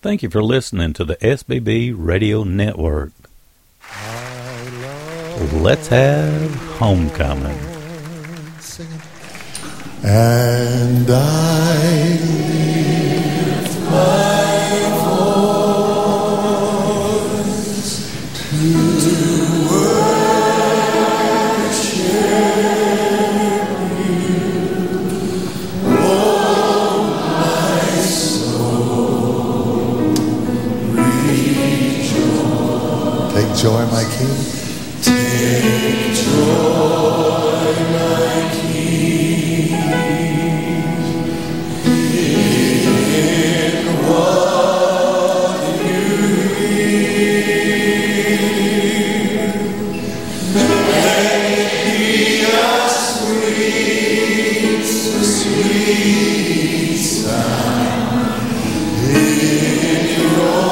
Thank you for listening to the SBB Radio Network. Let's have homecoming. And I lift my voice to worship you, oh my soul, rejoice. Take joy, my King. Take joy, my King, in what you hear. Let it be a sweet, sweet sound in your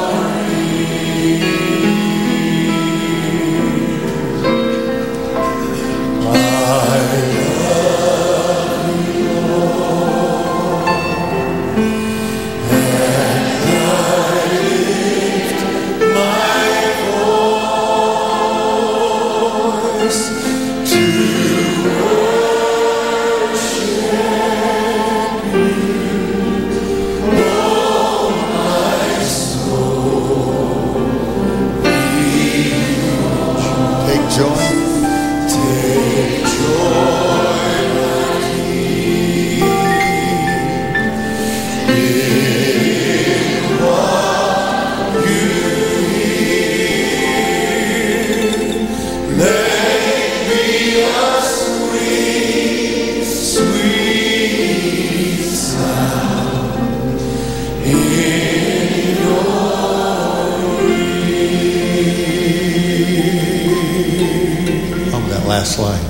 last line.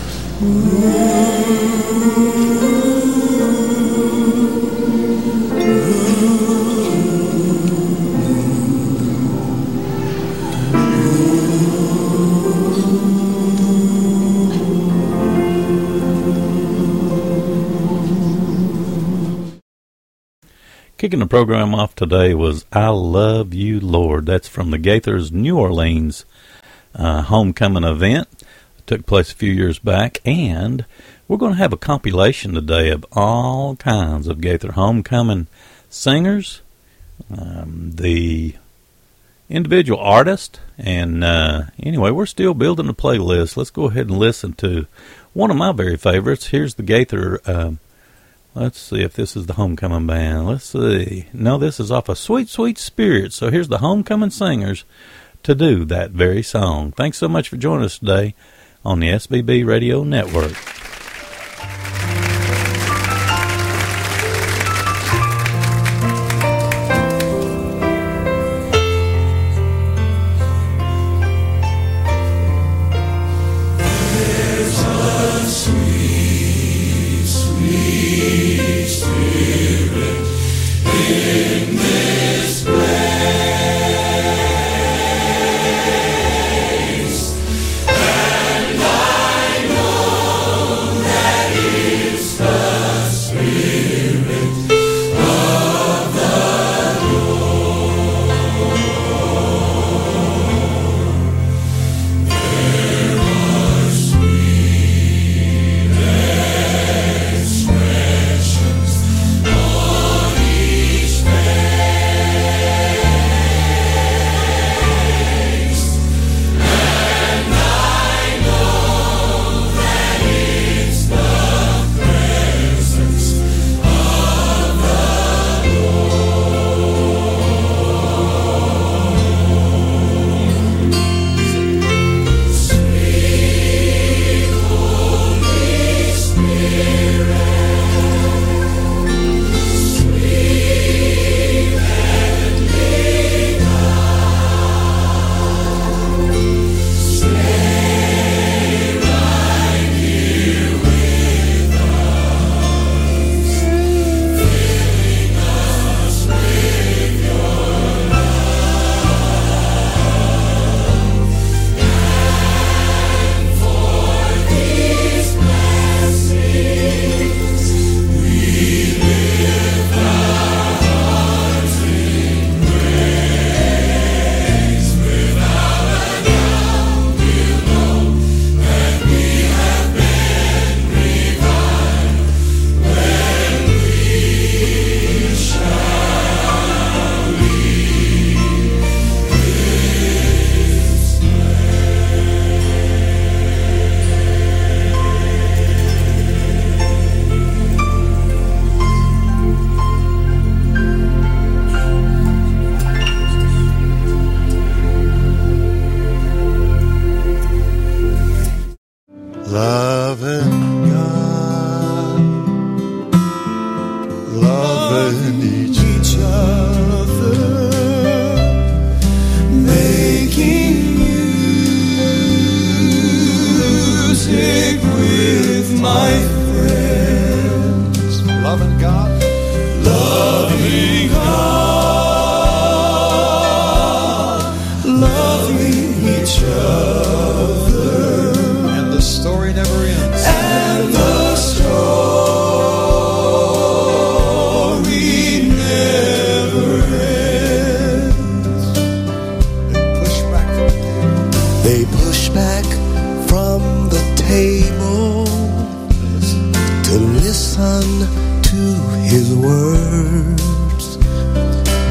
Kicking the program off today was I Love You, Lord. That's from the Gaithers New Orleans homecoming event. It took place a few years back, and we're going to have a compilation today of all kinds of Gaither homecoming singers, the individual artist, and anyway, we're still building a playlist. Let's go ahead and listen to one of my very favorites. Here's the Gaither. Let's see if this is the homecoming band. Let's see. No, this is off of Sweet, Sweet Spirit. So here's the homecoming singers to do that very song. Thanks so much for joining us today on the SBB Radio Network.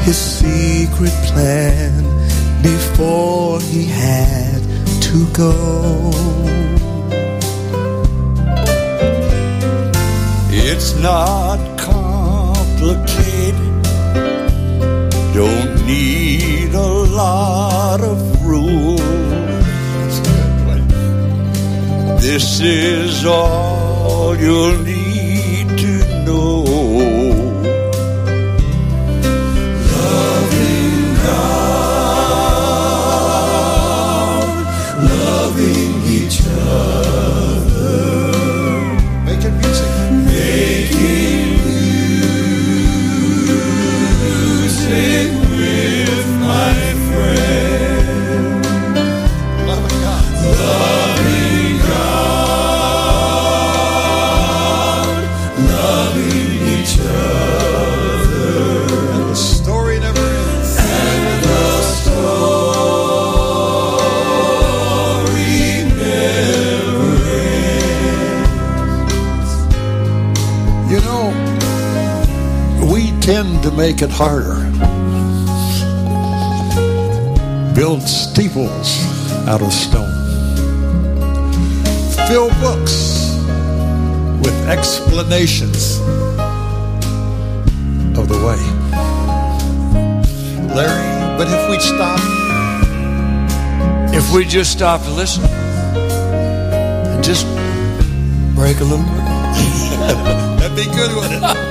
his secret plan before he had to go. It's not complicated, don't need a lot of rules. This is all you'll need to know. Loving God, loving each other, making music, making music with my friend. Loving God, loving God, loving each other, and the story never ends. And the story never ends. You know, we tend to make it harder. Build steeples out of stone. Fill books with explanations of the way. Larry, but if we'd stop, if we just stop to listen and just break a little more, that'd be good, wouldn't it?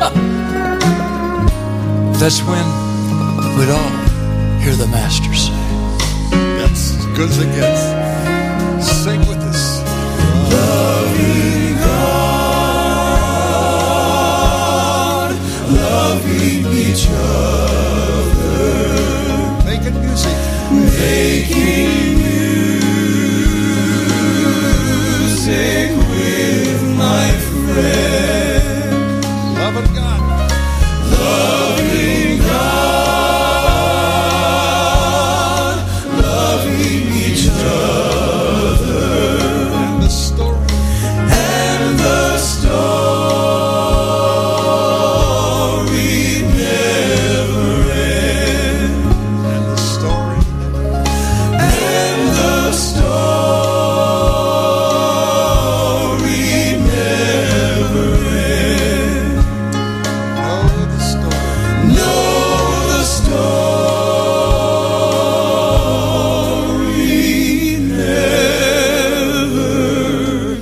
That's when we'd all hear the Master say. That's as good as it gets. Sing with us. Loving God, loving each other, making music, making music with my friend. Loving God, loving God, loving each other, and the story never ends. And the story never ends. Know the story. Know the story never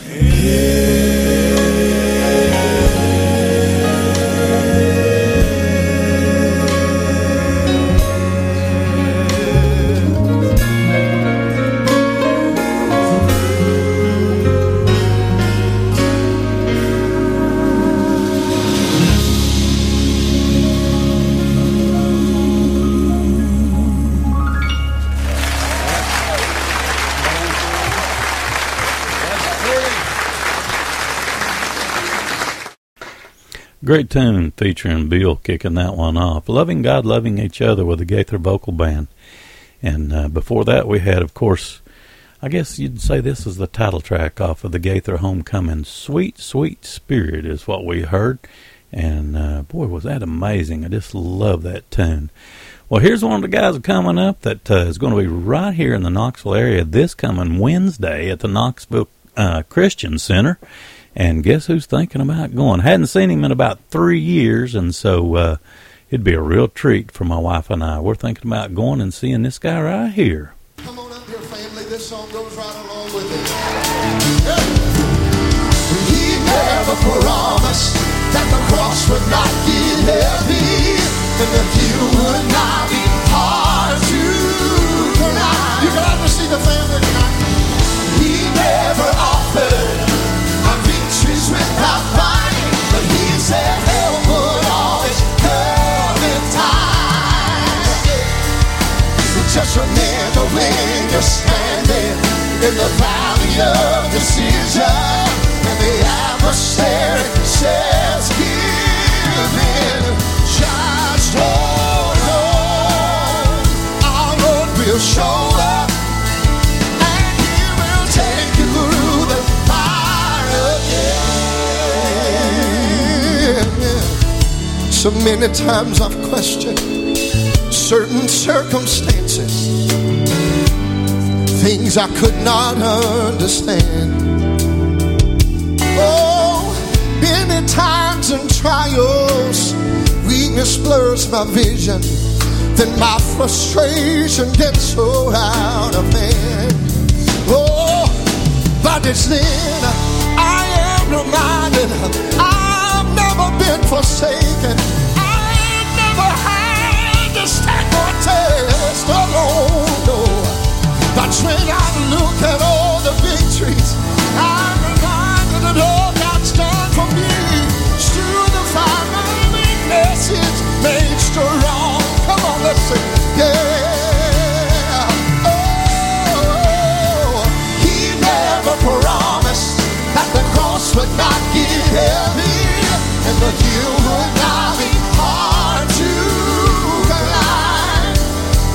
Great tune featuring Bill kicking that one off. Loving God, loving each other with the Gaither Vocal Band. And before that we had, of course, I guess you'd say this is the title track off of the Gaither Homecoming. Sweet, Sweet Spirit is what we heard. And boy, was that amazing. I just love that tune. Well, here's one of the guys coming up that is going to be right here in the Knoxville area this coming Wednesday at the Knoxville Christian Center. And guess who's thinking about going? Hadn't seen him in about 3 years, and so it'd be a real treat for my wife and I. We're thinking about going and seeing this guy right here. Come on up here, family. This song goes right along with it. He never promised that the cross would not get heavy, and that you would not be hard to deny. You can have to see the family tonight. He never offered victories without fighting, but he said help would always come in time. Just remember when you're standing in the valley of decision, and the adversary says give in, just hold on. Our Lord will show up, and he will take you through the fire again. So many times I've questioned certain circumstances, things I could not understand. Oh, many times in trials, weakness blurs my vision, then my frustration gets so out of hand. Oh, but it's then I am reminded I've never been forsaken. I never had to stand or test alone, no. But when I look at all the victories, I'm reminded that all God's done for me. Through the fire, my weakness is made strong. Come on, let's sing. Yeah. Oh, He never promised that the cross would not get heavy and the hill would not be hard to climb.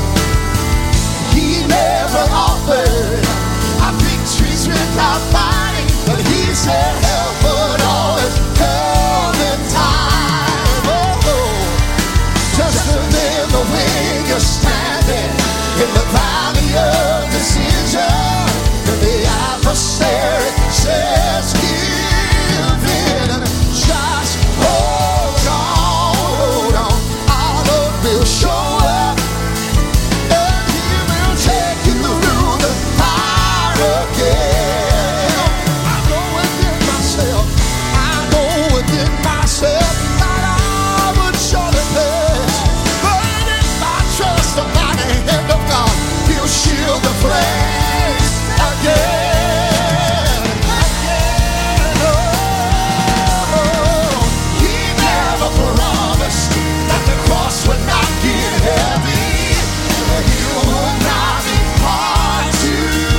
He never offered our victories without fighting, but He said help would always come in time. Oh, just remember when you're standing in the valley of decision, and the adversary says give in, just hold on, our Lord will show up, and He will take you through the fire again. I know within myself that I would surely pass, but if I trust the mighty hand of God, He'll shield the flames again. Oh, He never promised that the cross would not get heavy, the hill would not be hard to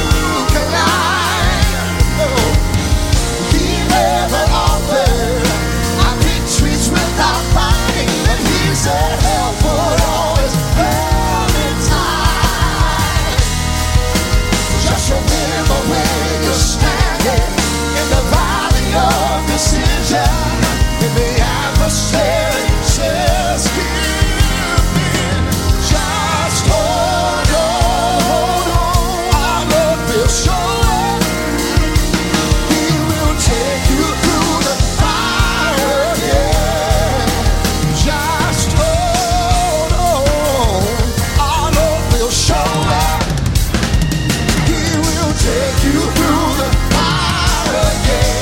climb. No, He never offered our victories without fighting, but He said help would always come in time. Just remember when you're standing in the valley of decision, and the adversary says give in, just hold on, our Lord will show up. He will take you through the fire again. Just hold on, our Lord will show up. He will take you through the fire again.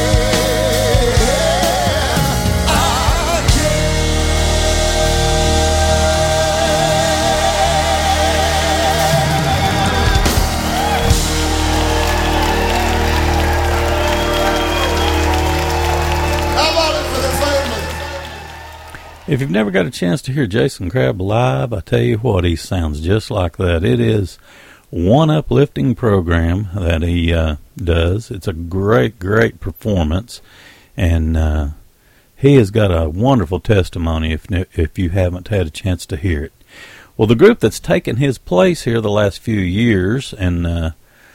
How about it for the family? If you've never got a chance to hear Jason Crabb live, I tell you what, he sounds just like that. It is one uplifting program that he does. It's a great, great performance, and he has got a wonderful testimony if you haven't had a chance to hear it. Well, the group that's taken his place here the last few years, and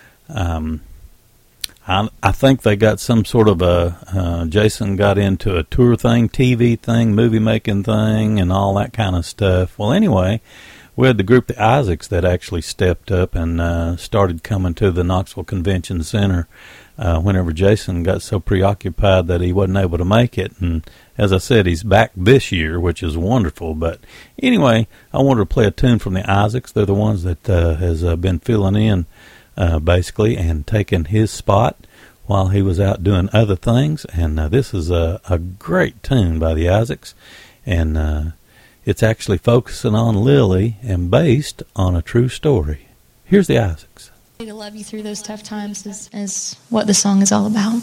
I think they got some sort of Jason got into a tour thing, TV thing, movie making thing, and all that kind of stuff. Well, anyway, we had the group, the Isaacs, that actually stepped up and started coming to the Knoxville Convention Center whenever Jason got so preoccupied that he wasn't able to make it. And as I said, he's back this year, which is wonderful. But anyway, I wanted to play a tune from the Isaacs. They're the ones that has been filling in basically and taking his spot while he was out doing other things. And this is a great tune by the Isaacs, and it's actually focusing on Lily and based on a true story. Here's the Isaacs. To love you through those tough times is what the song is all about.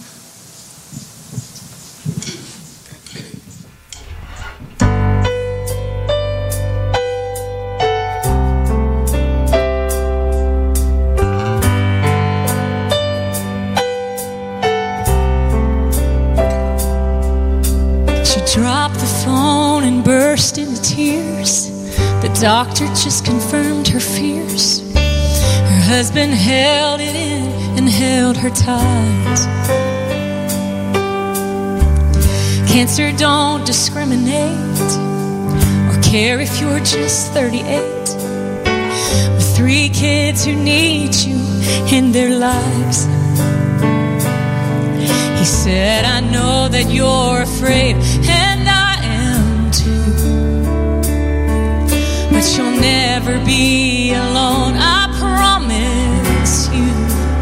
She dropped the phone and burst into tears. The doctor just confirmed her fears. Her husband held it in and held her tight. Cancer don't discriminate or care if you're just 38, with 3 kids who need you in their lives. He said, I know that you're afraid, and I am too, but you'll never be alone, I promise you.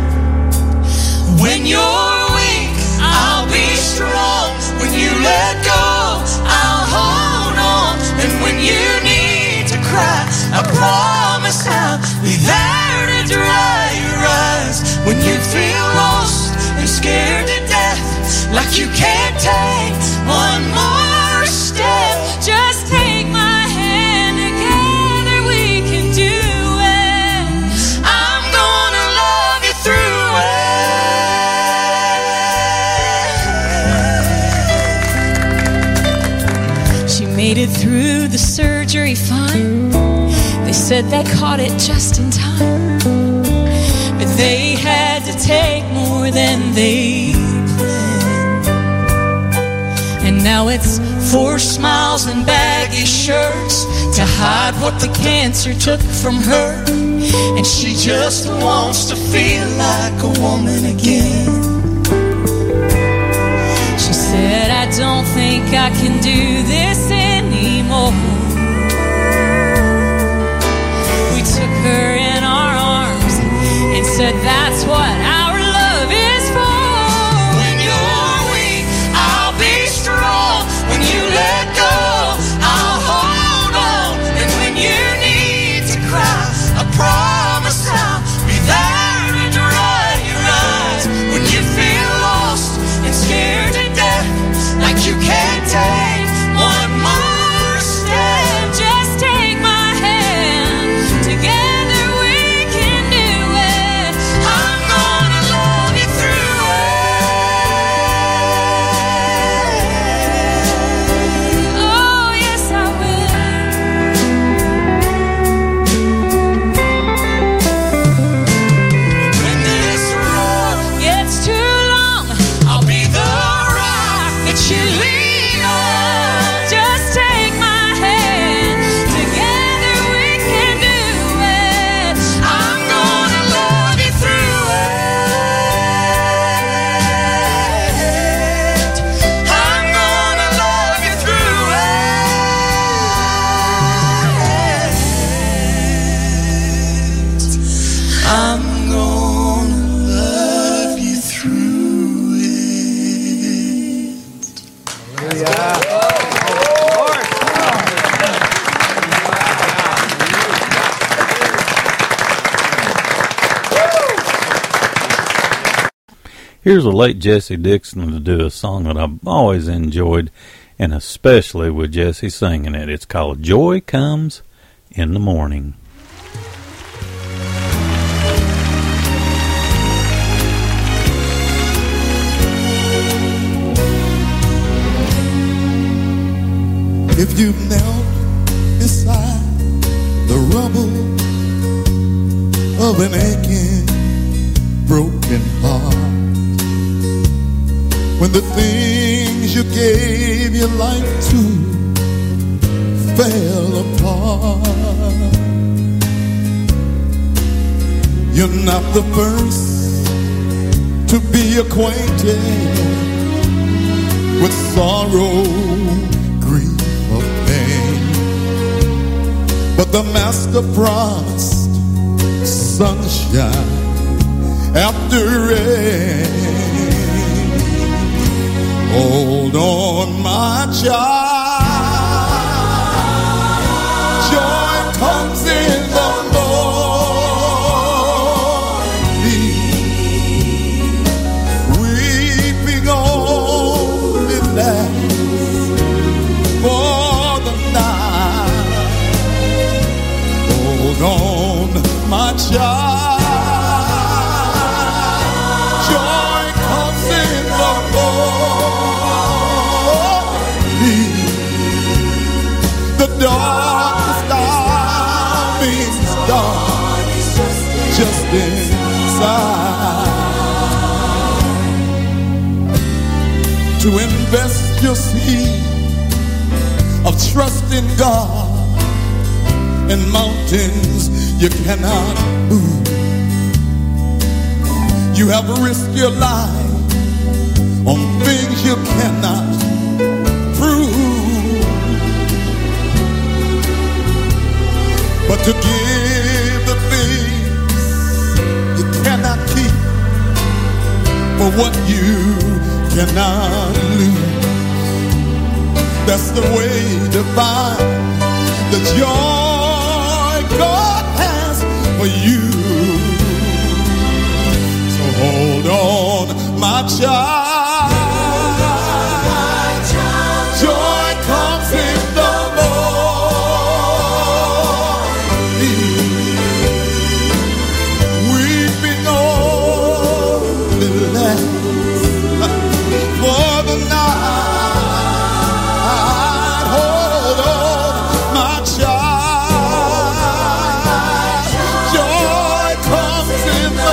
When you're weak, I'll be strong. When you let go, I'll hold on. And when you need to cry, I promise I'll be there to dry your eyes. When you feel lost and scared to death, like you can't take one more step, just take my hand, together we can do it. I'm gonna love you through it. She made it through the surgery fine. They said they caught it just in time, but they had to take more than they planned. And now it's 4 smiles and baggy shirts to hide what the cancer took from her. And she just wants to feel like a woman again. She said, I don't think I can do this anymore. We took her in our arms and said, that's what our love is for. When you're weak, I'll be strong. When you let go, I'll hold on. And when you need to cry, I promise I'll be there to dry your eyes. When you feel lost and scared to death, like you can't take one more step, just take my hand, together we can do it. I'm gonna love you through it. Oh, yes, I will. When this road gets too long, I'll be the rock that you lean on. Just take my hand, together we can do it. I'm gonna love you through it. I'm gonna love you through it. I'm gonna love you through it. Here's a late Jesse Dixon to do a song that I've always enjoyed, and especially with Jesse singing it. It's called Joy Comes in the Morning. If you've knelt beside the rubble of an aching, broken heart, when the things you gave your life to fell apart, you're not the first to be acquainted with sorrow, grief, or pain. But the Master promised sunshine after rain. Hold on, my child, joy comes in the morning. Weeping only lasts for the night. Hold on, my child, joy comes in the morning. The darkest hour means dark just inside. To invest your seed of trust in God and mountains you cannot move. You have risked your life on things you cannot prove. But to give the things you cannot keep for what you cannot lose, that's the way to find the joy God has for you. So hold on, my child. Joy comes in the morning. Weeping only lasts for the night. Hold on, my child. Joy comes in the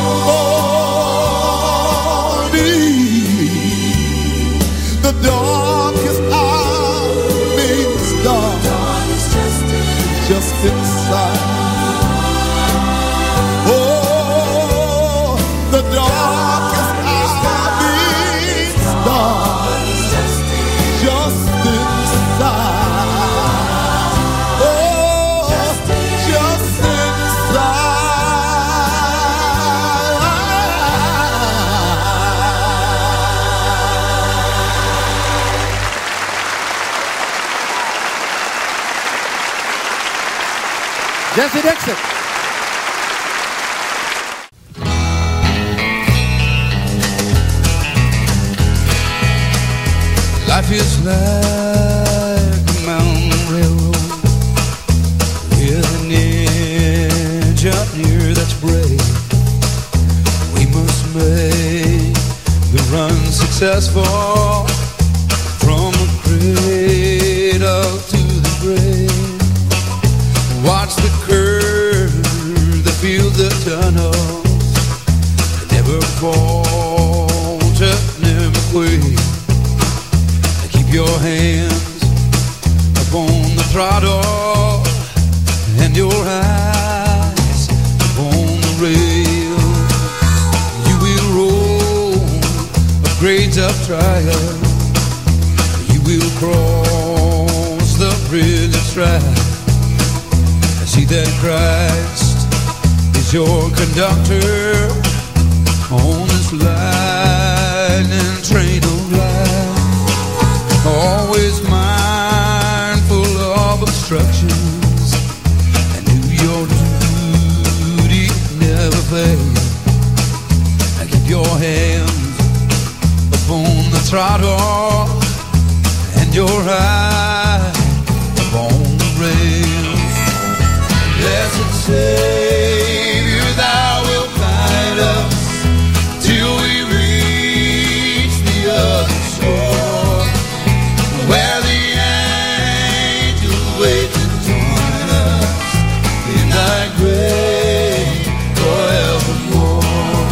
morning. The darkest hour means dark just inside. Oh, the darkest hour means dark just inside. Oh, just inside. Jesse Dixon. Life is like a mountain railroad with an engineer that's brave. We must make the run successful from the cradle to the grave. Watch the curve, the field, the tunnels, never falter, never quake. Keep your hands upon the throttle and your eyes upon the rail. You will roll up grades of trial. You will cross the bridge of strife. See that Christ is your conductor on this lightning train of life. Always mindful of obstructions and do your duty, never fail. And keep your hands upon the throttle and your eyes upon the rail. Blessed Savior, thou wilt guide us till we reach the other shore, where the angels wait to join us in thy grace forevermore.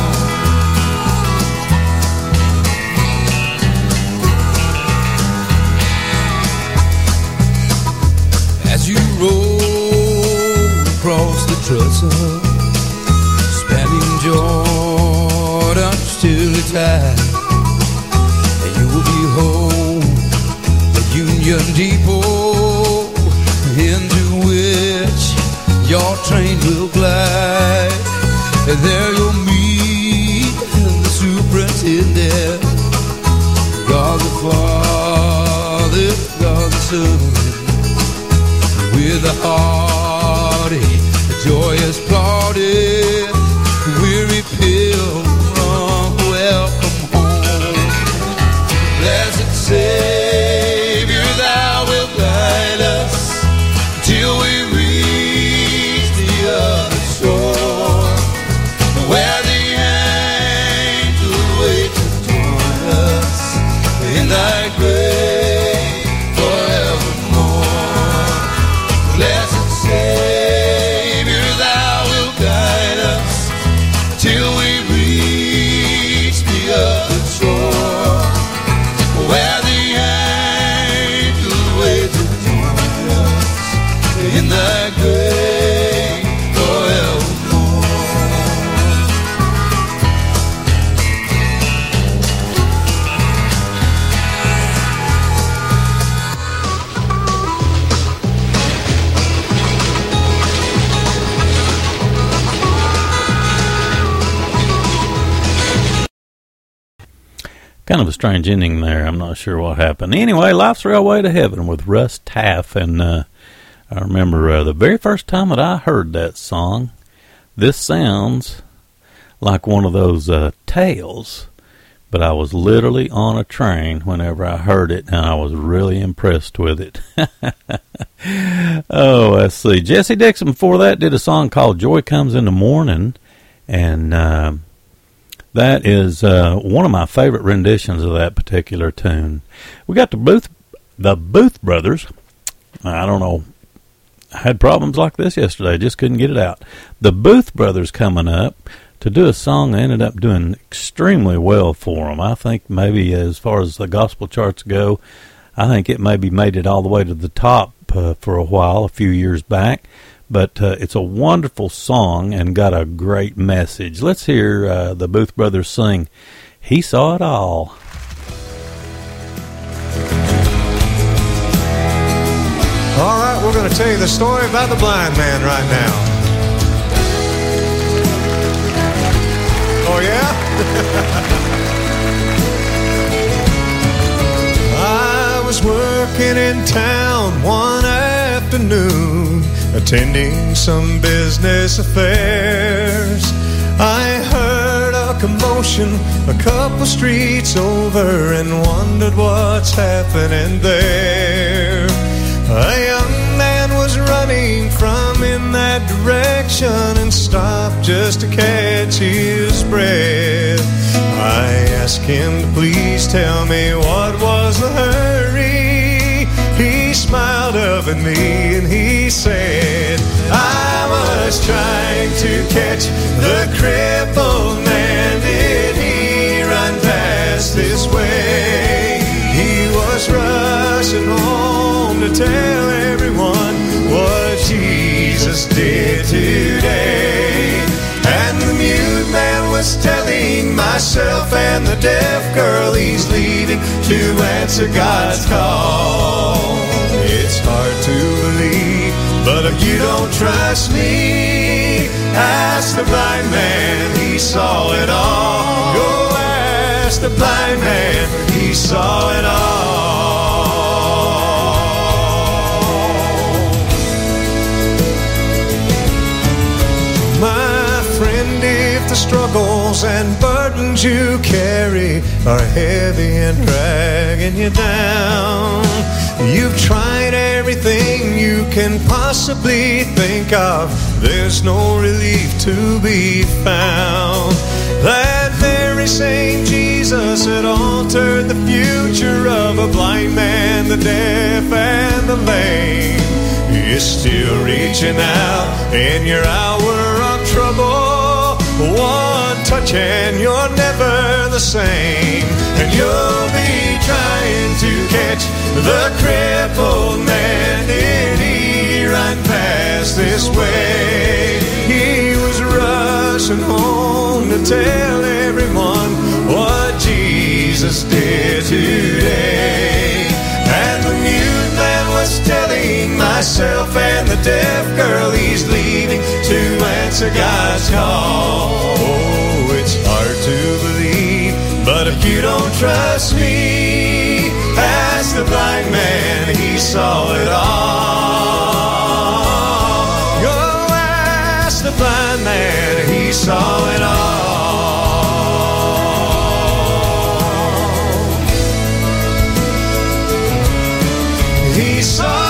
As you roll across the trestle, spanning Jordan till it's high, and you will behold Union Depot, into which your train will glide. And there you'll meet the superintendent, God the Father, God the Son, with a hearty, joyous plaudit, weary pilgrim, welcome home. Blessed Savior, thou wilt guide us till we reach the other shore, where the angels wait to join us in thy grace forevermore. Blessed Savior, thou wilt guide us till we reach the other shore, where the angels wait to join us in thy grace. Kind of a strange ending there. I'm not sure what happened. Anyway, Life's Railway to Heaven with Russ Taff. And I remember the very first time that I heard that song, this sounds like one of those tales. But I was literally on a train whenever I heard it, and I was really impressed with it. Oh, let's see. Jesse Dixon before that did a song called Joy Comes in the Morning. And that is one of my favorite renditions of that particular tune. We got the Booth Brothers. I don't know. I had problems like this yesterday. Just couldn't get it out. The Booth Brothers coming up to do a song that ended up doing extremely well for them. I think maybe as far as the gospel charts go, I think it maybe made it all the way to the top for a while, a few years back. But it's a wonderful song and got a great message. Let's hear the Booth Brothers sing He Saw It All. All right, we're going to tell you the story about the blind man right now. Oh, yeah? I was working in town one afternoon, attending some business affairs. I heard a commotion a couple streets over and wondered what's happening there. A young man was running from in that direction and stopped just to catch his breath. I asked him to please tell me what was the hurry. He smiled up at me and he said, I was trying to catch the crippled man. Did he run past this way? He was rushing home to tell everyone what Jesus did today. And the mute man was telling myself and the deaf girl he's leaving to answer God's call. It's hard to believe, but if you don't trust me, ask the blind man, he saw it all. Go ask the blind man, he saw it all. My friend, if the struggles and burdens you carry are heavy and dragging you down, you've tried everything you can possibly think of, there's no relief to be found. That very same Jesus had altered the future of a blind man, the deaf and the lame, is still reaching out in your hour of trouble. One touch and you're never the same, and you'll be trying to catch the crippled man. Did he run past this way? He was rushing home to tell everyone what Jesus did today. And the mute man was telling myself and the deaf girl he's leaving to answer God's call. Oh, it's hard to believe, but if you don't trust me, ask the blind man, he saw it all. Go ask the blind man, he saw it all. He saw it all.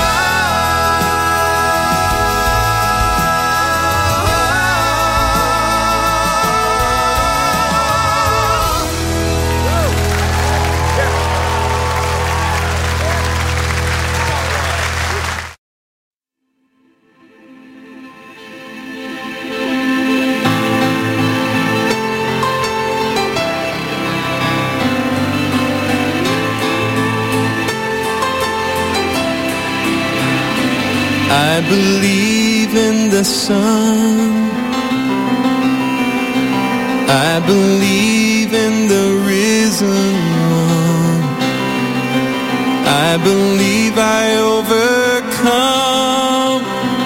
I believe in the sun. I believe in the risen one. I believe I overcome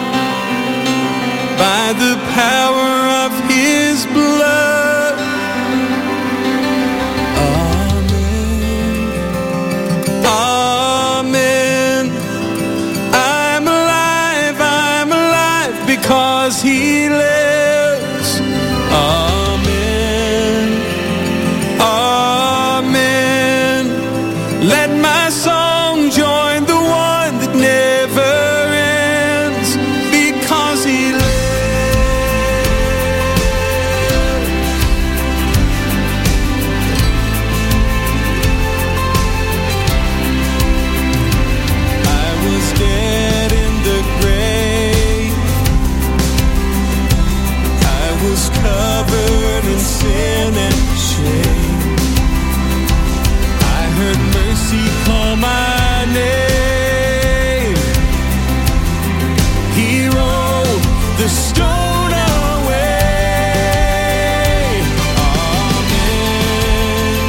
by the power of his blood. Amen. because he lives. Amen. Amen. Let my song join the one that never ends because he lives. I was dead in the grave. I was covered in sin and shame. I heard mercy call my name. He rolled the stone away. Amen.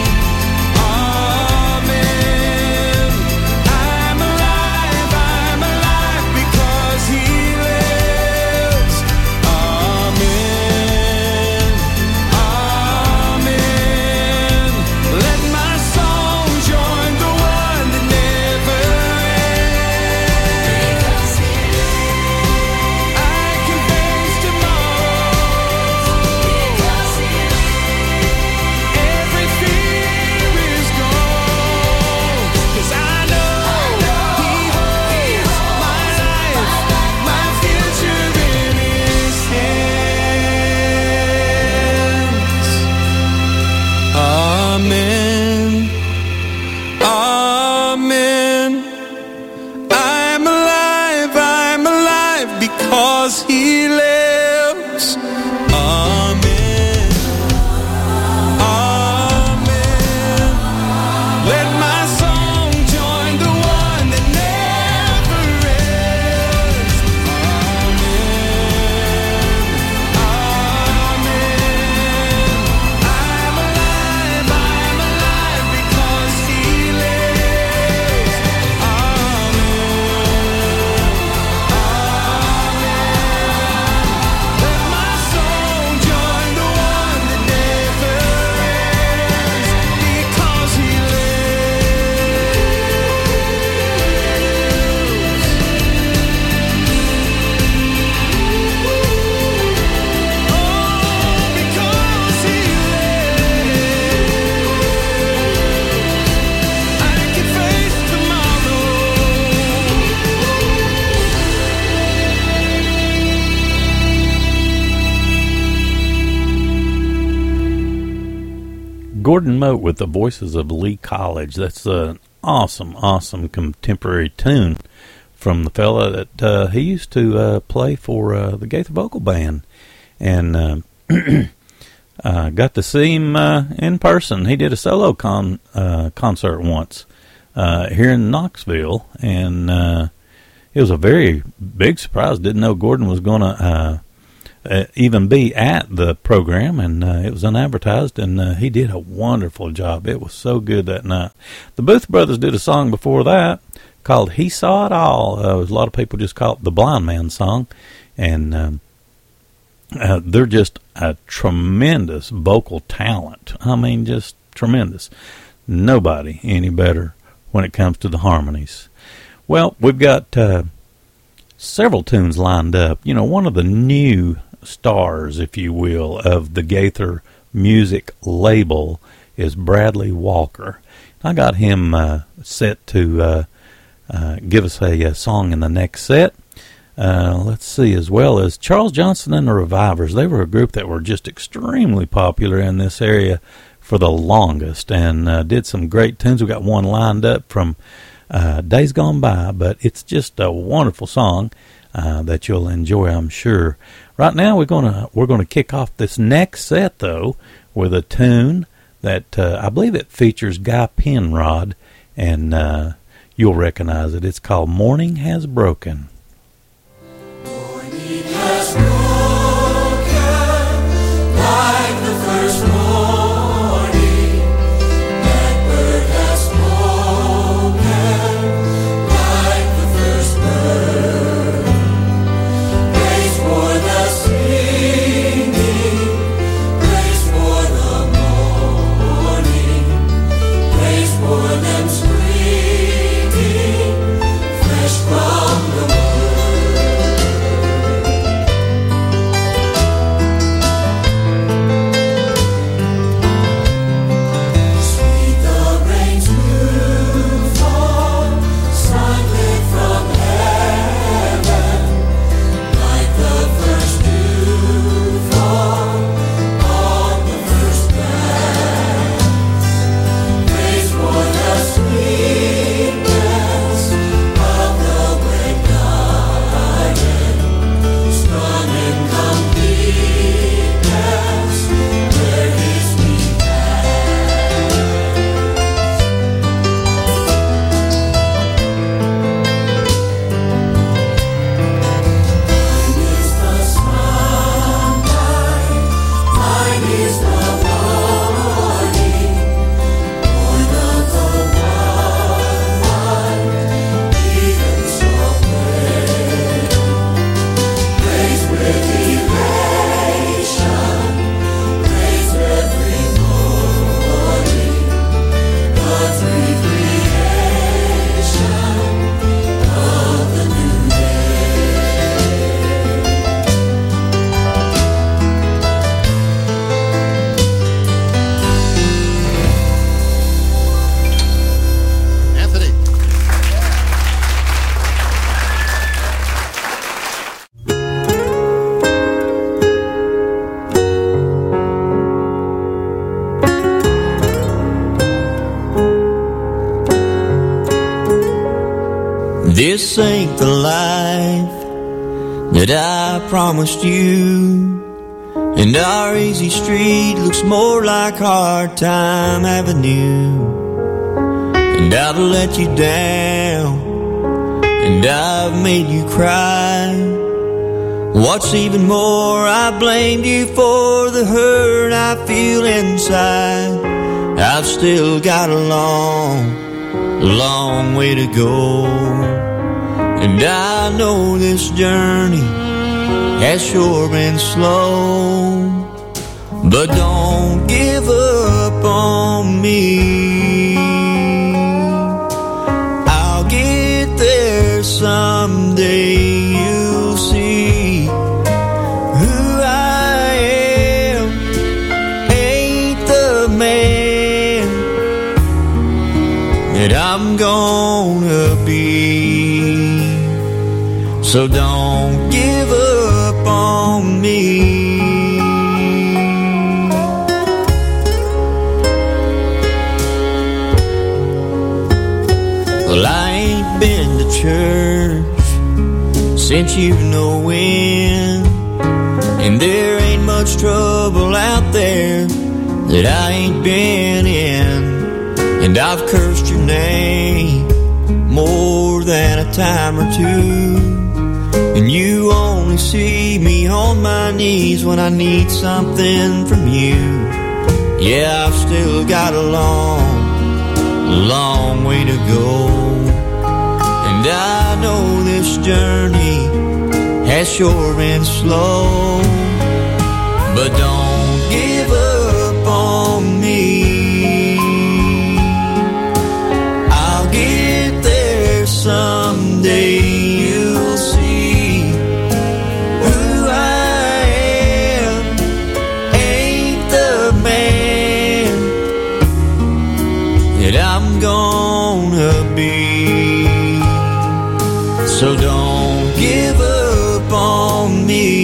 Amen. I'm alive because he lives. Amen. Amen. Let my song join the one that never ends. I can face tomorrow because every fear is gone. 'Cause I know he holds my life, my future in his hands. Amen. Amen. I'm alive because he lives. Amen. Amen. Let my song join the one that never ends. Amen. Amen. I'm alive because he lives. Let my soul join the one that never ends because he lives. Oh, because he lives, I can face tomorrow. Gordon Mote with the Voices of Lee College. That's an awesome contemporary tune from the fella that he used to play for the Gaither Vocal Band. And got to see him in person. He did a solo concert once here in Knoxville. And it was a very big surprise. Didn't know Gordon was going to even be at the program, and it was unadvertised, and he did a wonderful job. It was so good that night. The Booth Brothers did a song before that called He Saw It All. A lot of people just call it the Blind Man song, and they're just a tremendous vocal talent. I mean, just tremendous. Nobody any better when it comes to the harmonies. Well, we've got several tunes lined up. You know, one of the new stars, if you will, of the Gaither music label is Bradley Walker. I got him set to give us a song in the next set. Let's see, as well as Charles Johnson and the Revivers. They were a group that were just extremely popular in this area for the longest, and did some great tunes. We got one lined up from Days Gone By, but it's just a wonderful song that you'll enjoy, I'm sure. Right now, we're gonna kick off this next set though with a tune that I believe it features Guy Penrod, and you'll recognize it. It's called "Morning Has Broken." Morning has broken like the first morning. Blackbird has spoken like the first bird. Praise for the singing, praise for the morning, praise for them springing fresh from the morning. This ain't the life that I promised you. And our easy street looks more like Hard Time Avenue. And I've let you down, and I've made you cry. What's even more, I blamed you for the hurt I feel inside. I've still got a long way to go. And I know this journey has sure been slow, but don't give up on me. I'll get there someday. You'll see who I am. Ain't the man that I'm gonna be. So don't give up on me. Well, I ain't been to church since you know when, and there ain't much trouble out there that I ain't been in. And I've cursed your name more than a time or two, and you only see me on my knees when I need something from you. Yeah, I've still got a long way to go. And I know this journey has sure been slow, but don't give up on me. I'll get there someday. You'll see who I am. Ain't the man that I'm gonna be. So don't give up on me.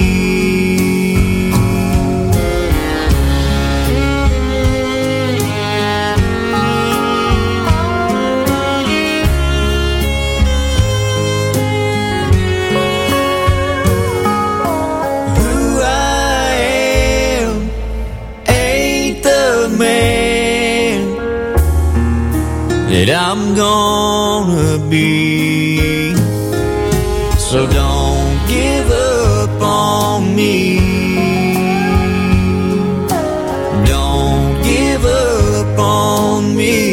Who I am ain't the man that I'm gonna be. So don't give up on me. Don't give up on me.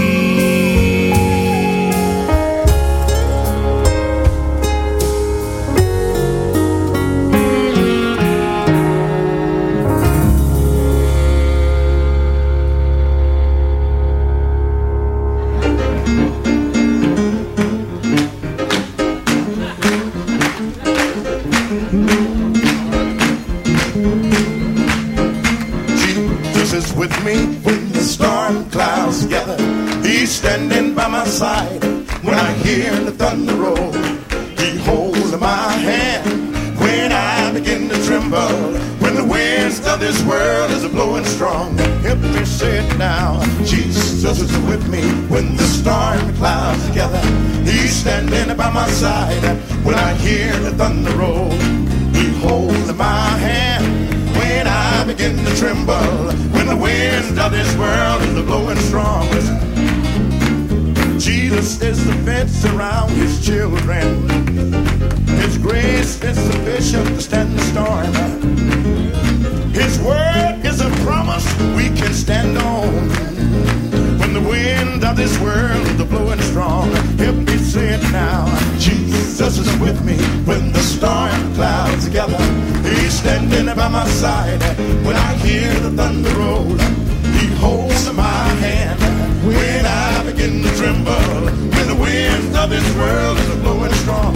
Jesus is with me when the storm clouds gather. He's standing by my side when I hear the thunder roll. He holds my hand when I begin to tremble. When the winds of this world is blowing strong, help me say it now. Jesus is with me when the storm clouds gather. He's standing by my side when I hear the thunder roll. He holds my hand when I begin to tremble. When the winds of this world is blowing strong. Listen. Jesus is the fence around his children. His grace is sufficient to stand the storm. His word is a promise we can stand on. When the wind of this world is blowing strong, help me say it now. Jesus is with me when the storm clouds gather. He's standing by my side when I hear the thunder roll. He holds my hand when I begin to tremble. When the winds of this world is blowing strong.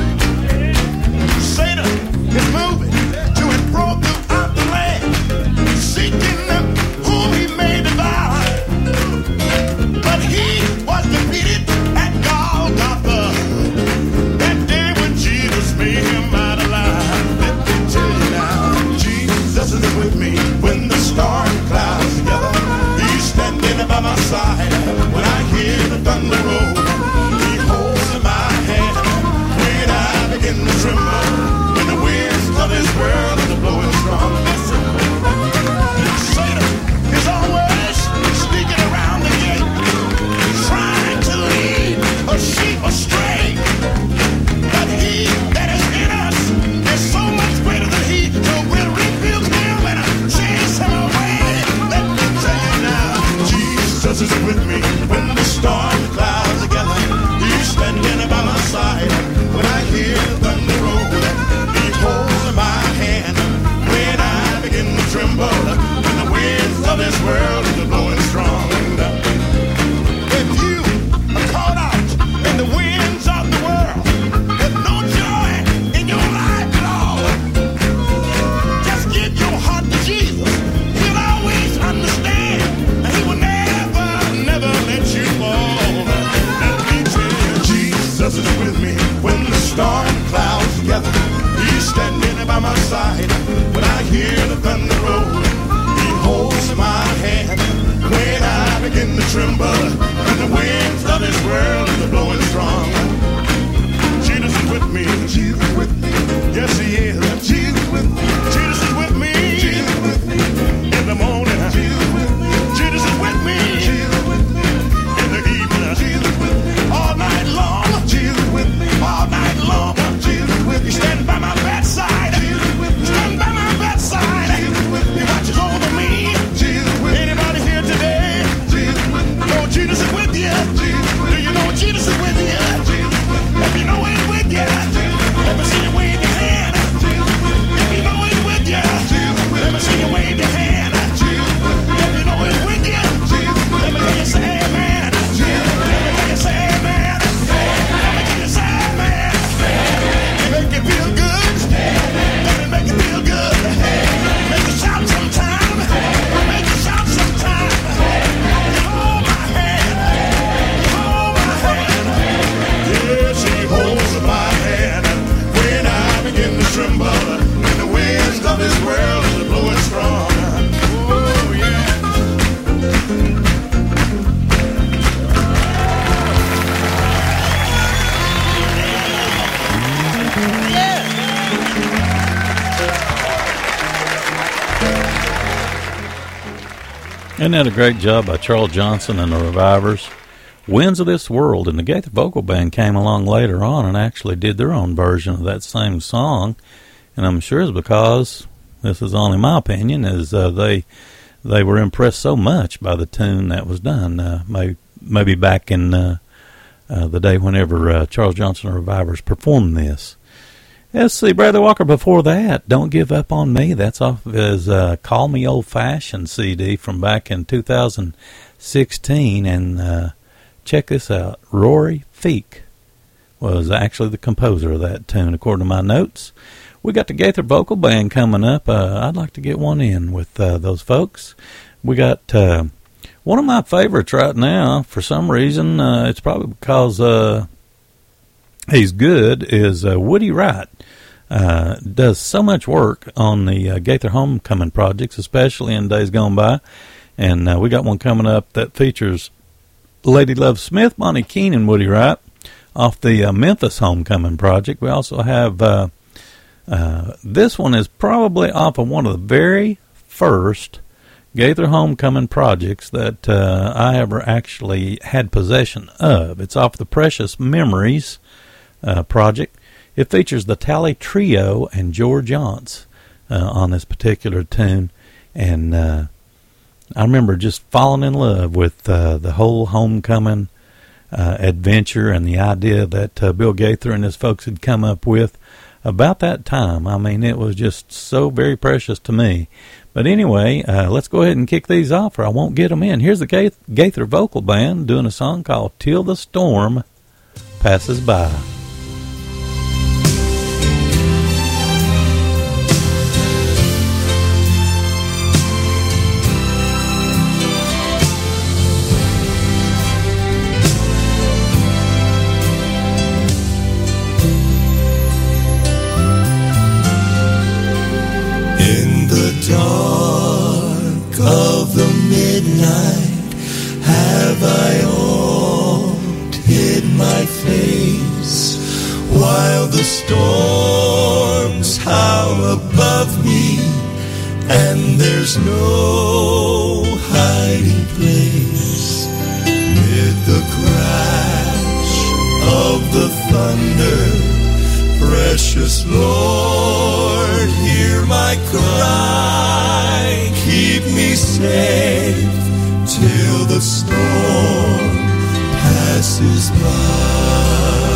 Satan is moving to and fro throughout the land, seeking whom he may devour. But he was defeated at Golgotha, that day when Jesus made him out alive. Let me tell you now, Jesus is with me when the storm clouds together. He's standing by my side when I hear the thunder roll. He holds my hand my side when I hear the thunder roll. He holds my hand when I begin to tremble, and the winds of this world are blowing strong. Jesus is with me. Jesus is with me. Yes, he is. Jesus is with me. Jesus is with me. Jesus is with me. In the morning. Jesus is with me. Jesus is with me. Jesus is with me. In the evening. Jesus is with me. All night long. Jesus is with me. All night long. Jesus is with me. He's standing by my bedside. Jesus is with me. Standing by my bedside. Jesus is with me. He watches over me. Jesus is with me. Anybody here today? Jesus is with me. Oh, Jesus is with you. Jesus is with me. Do you know Jesus is with you? Jesus is with me. If you know he's with you, let me see you wave your hand. If you know he's with you, let me see you wave your hand. If you know he's with you, let me hear you say amen. Let me hear you say amen. Let me hear you say amen. Make it feel good. Let me make it feel good. Make you shout sometime. Make you shout sometime. Hold my hand. Hold my hand. Yes, he holds my hand when I begin to tremble, and the winds of this world are blowing strong. Oh, yeah. Isn't that a great job by Charles Johnson and the Revivers? Winds of This World, and the Gaither Vocal Band came along later on and actually did their own version of that same song, and I'm sure it's because, this is only my opinion, is they were impressed so much by the tune that was done, maybe back in the day whenever Charles Johnson and the Revivers performed this. Let's see, Brother Walker, before that, Don't Give Up on Me. That's off of his Call Me Old Fashioned CD from back in 2016. And check this out. Rory Feek was actually the composer of that tune, according to my notes. We got the Gaither Vocal Band coming up. I'd like to get one in with those folks. We got one of my favorites right now, for some reason. It's probably because he's good, is Woody Wright. Does so much work on the Gaither Homecoming projects, especially in days gone by. And we got one coming up that features Lady Love Smith, Bonnie Keene, and Woody Wright off the Memphis Homecoming project. We also have this one is probably off of one of the very first Gaither Homecoming projects that I ever actually had possession of. It's off the Precious Memories project. It features the Tally Trio and George Yance on this particular tune, and I remember just falling in love with the whole homecoming adventure and the idea that Bill Gaither and his folks had come up with about that time. I mean, it was just so very precious to me. But anyway, let's go ahead and kick these off, or I won't get them in. Here's the Gaither Vocal Band doing a song called Till the Storm Passes By. Dark of the midnight have I oft hid my face, while the storms howl above me, and there's no hiding place. Mid the crash of the thunder, precious Lord, hear my cry, keep me safe till the storm passes by.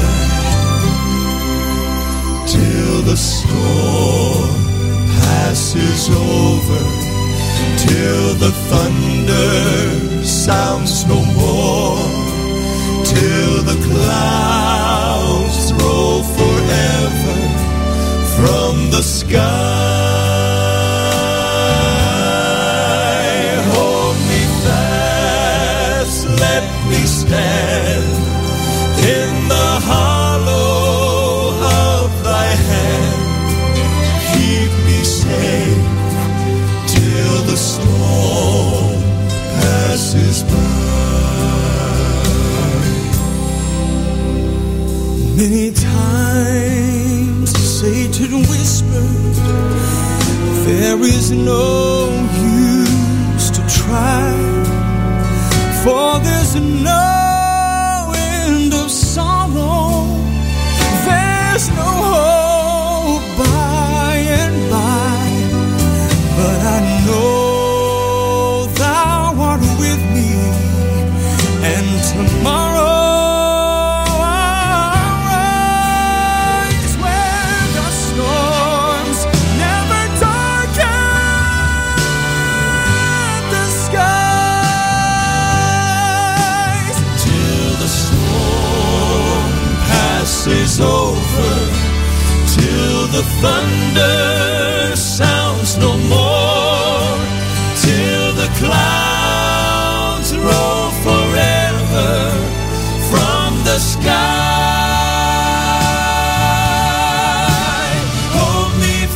Till the storm passes over, till the thunder sounds no more, till the clouds roll forever from the sky. Hold me fast, let me stand in the hollow of thy hand. There is no use to try, for there's no end of sorrow. There's no hope by and by, but I know thou art with me, and tomorrow is over, till the thunder sounds no more, till the clouds roll forever from the sky. Hold me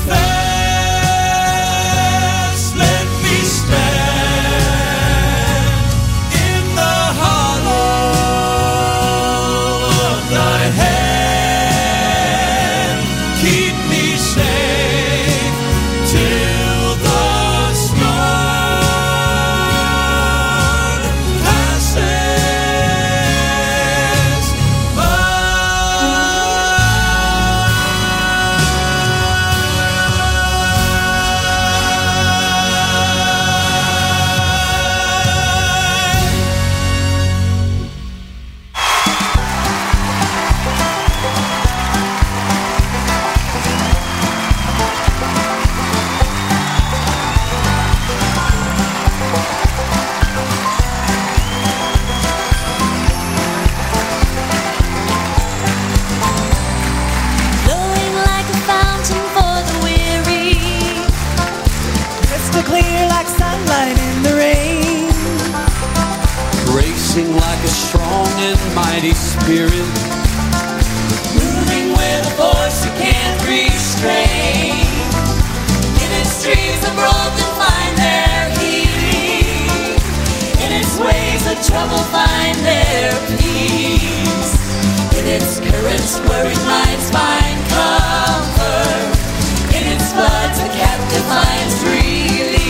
fast, let me stand in the hollow of thy hand. Clear like sunlight in the rain, racing like a strong and mighty spirit, moving with a force you can't restrain. In its streams the broken find their healing, in its waves the trouble find their peace, in its currents worried minds find comfort, in its floods the captive finds relief.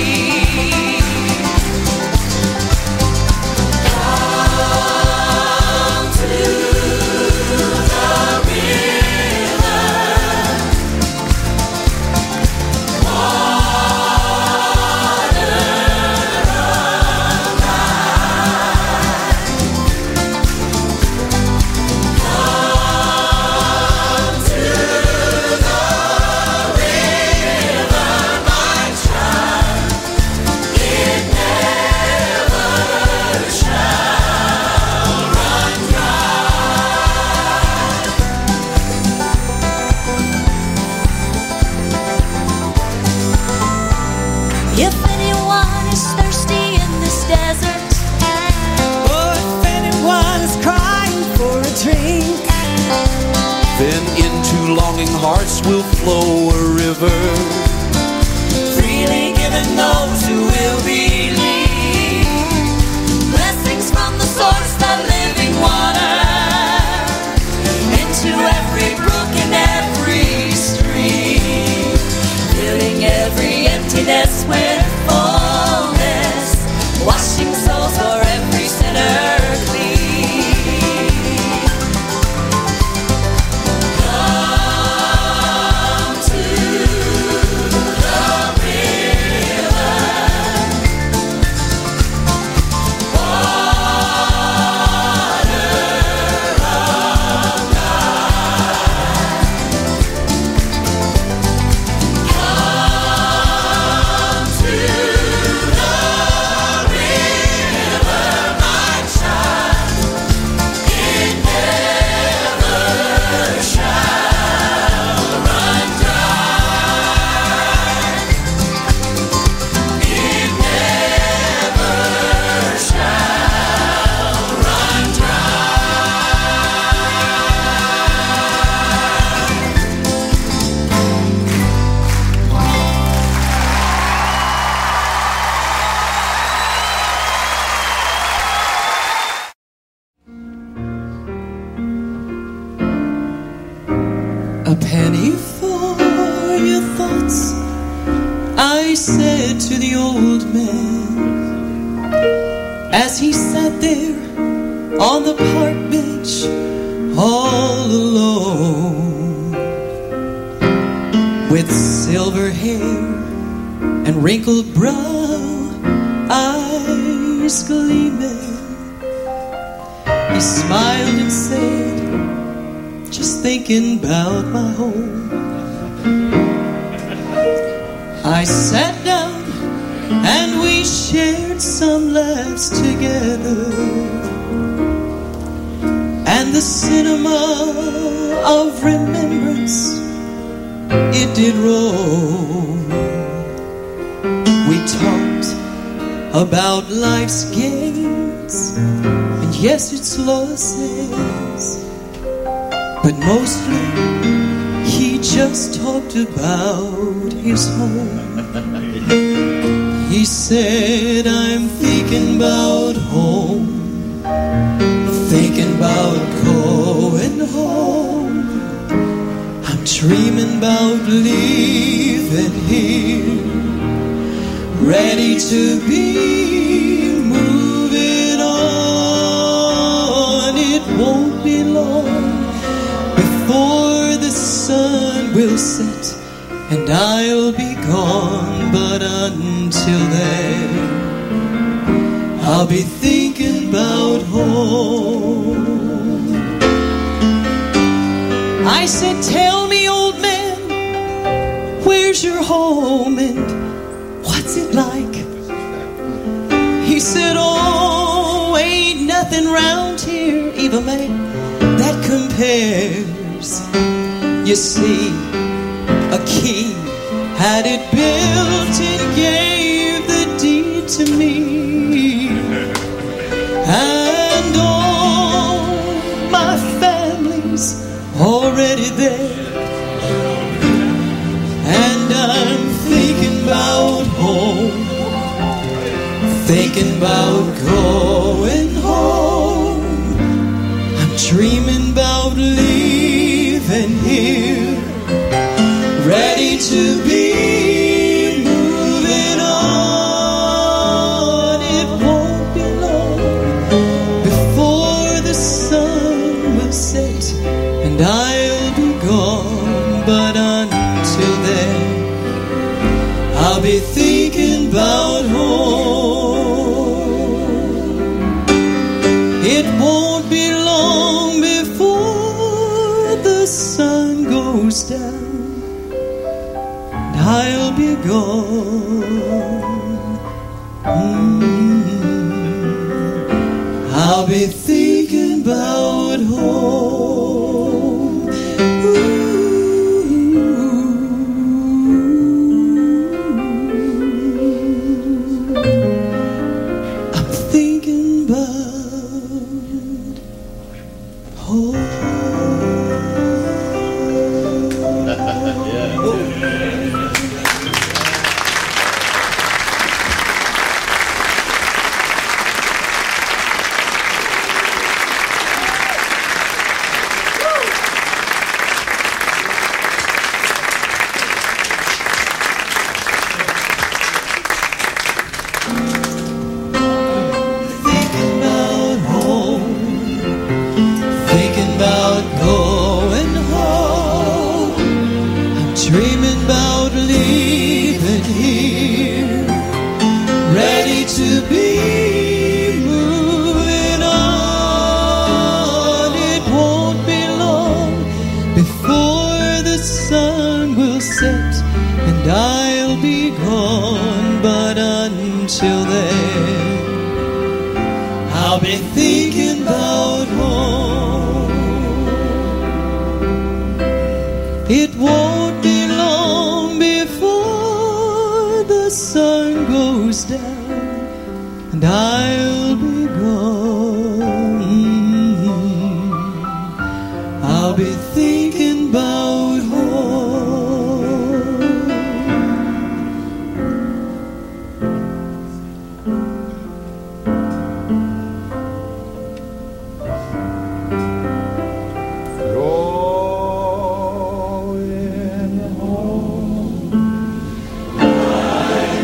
then into longing hearts will flow a river, freely given those who will believe. Blessings from the source, the living water, into every brook and every stream, filling every emptiness with fullness, washing souls for every sinner clean. Come to said to the old man as he sat there on the park bench all alone, with silver hair and wrinkled brow, eyes gleaming, he smiled and said, just thinking about my home. I sat down and we shared some laughs together, and the cinema of remembrance, it did roll. We talked about life's games and yes, its losses, but mostly he just talked about his home. He said, I'm thinking about home, thinking about going home. I'm dreaming about leaving here, ready to be moving on. It won't be long before the sun will set and I'll be gone, but until then I'll be thinking about home. I said, tell me, old man, where's your home and what's it like? He said, oh, ain't nothing round here, Eva May, that compares. You see, a king had it built and gave the deed to me, and all my family's already there, and I'm thinking about home, thinking about going home. I'm dreaming about leaving here, ready to be moving on. It won't be long before the sun will set and I'll be gone, but until then I'll be thinking about home. It won't be long before the sun goes down, I'll be gone. I'll be thinking about home. I'm thinking about home. Dreaming about leaving here, ready to be moving on. It won't be long before the sun will set and I'll be gone, but until then I'll be thinking about home. It won't be long before the sun goes down and I'll be gone. I'll be thinking about home. Going home.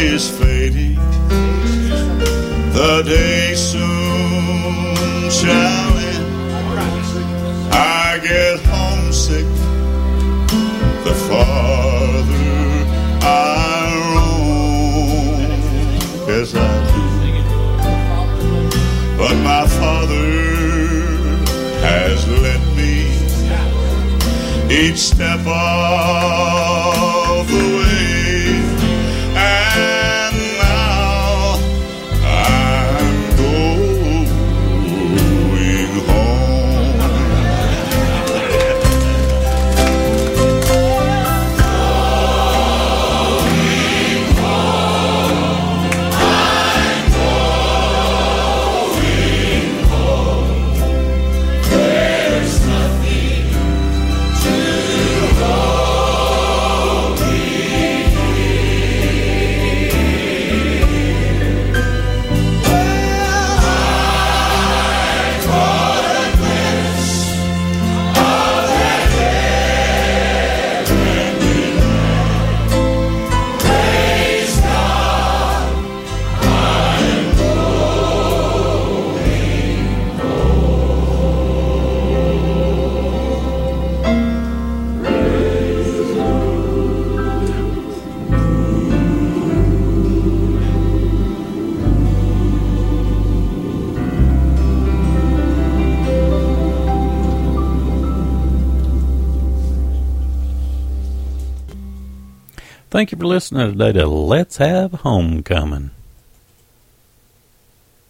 is fading. The day soon shall end. I get homesick the farther I roam. Yes, I do. But my Father has led me each step of the way, and now I'm going home. I'm going home. There's nothing to hold me here. Well, I caught a glimpse of that heavenly land. Praise God, I'm going Thank you for listening today to Let's Have Homecoming.